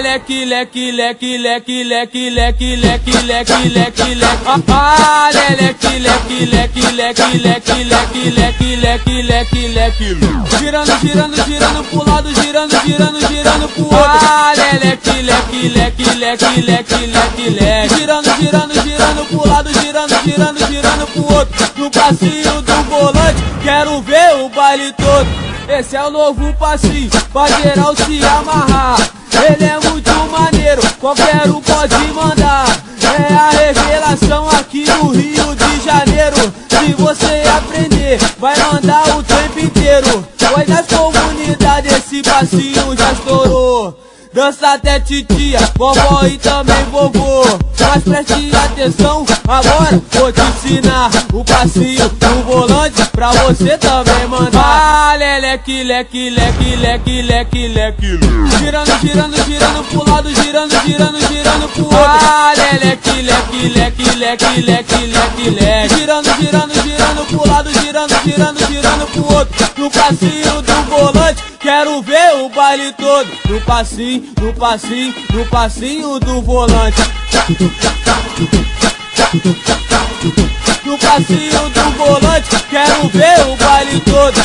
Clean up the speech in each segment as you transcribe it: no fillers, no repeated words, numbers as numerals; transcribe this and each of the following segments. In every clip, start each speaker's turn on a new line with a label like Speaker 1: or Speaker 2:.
Speaker 1: leque, leque, leque, leque, leque, leque, leque, leque, leque, leque. Ah, leque, leque, leque, leque, leque, leque, leque, leque, leque, leque. Girando, girando, girando pro lado, girando, girando, girando pro outro. Ah, leque, leque, leque, leque, leque, leque, leque. Girando, girando, girando pro lado, girando, girando, girando pro outro. No passinho do volante, quero ver o baile todo. Esse é o novo passinho, pra geral se amarrar. Ele é muito maneiro, qualquer um pode mandar. É a revelação aqui no Rio de Janeiro. Se você aprender, vai mandar o tempo inteiro. Pois nas comunidades esse passinho já estourou. Dança até titia, vovó e também vovô. Mas preste atenção, agora vou te ensinar o passinho do volante pra você também mandar. Ah, leque, leque, leque, leque, leque, leque. Girando, girando, girando pro lado, girando, girando, girando pro outro. Ah, leque, leque, leque, leque, leque, leque, leque. Girando, girando, girando pro lado, girando, girando, girando pro outro. No passinho do volante, quero ver o baile todo. No passinho, no passinho, no passinho do volante. No passinho do volante, quero ver o baile todo.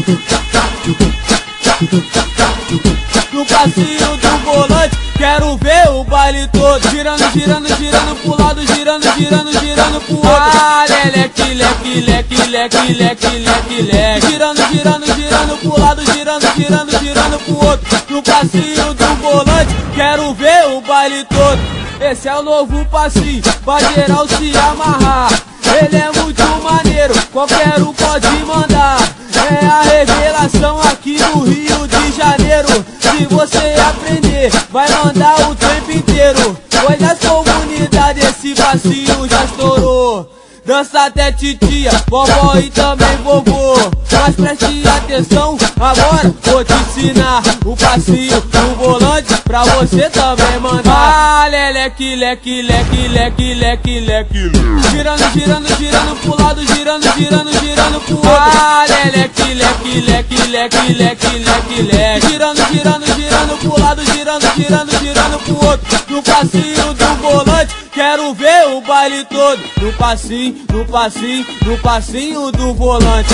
Speaker 1: No passinho do volante, quero ver o baile todo. Girando, girando, girando pro lado, girando, girando, girando pro outro. Ah, leque, leque, leque, leque, leque, leque, leque. Girando, girando, girando pro lado, girando, girando, girando pro outro. No passinho do volante, quero ver o baile todo. Esse é o novo passinho, pra geral se amarrar. Ele é muito maneiro, qualquer um pode mandar. É a revelação aqui no Rio de Janeiro. Se você aprender, vai mandar o tempo inteiro. Pois nas comunidades esse passinho já estourou. Dança até titia, vovó e também vovô. Mas preste atenção, agora vou te ensinar o passinho do volante pra você também mandar. Ah, leque, leque, leque, leque, leque, leque. Girando, girando, girando pro lado, girando, girando, girando pro outro. Ah, leque, leque, leque, leque, leque, leque, leque. Girando, girando, girando pro lado, girando, girando, girando pro outro. No passinho do volante, quero ver o baile todo. No passinho, no passinho, no passinho do volante.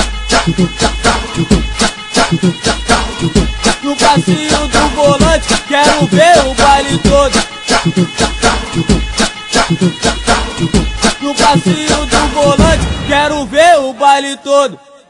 Speaker 1: No passinho do volante, quero ver o baile todo. No passinho do volante, quero ver o baile todo.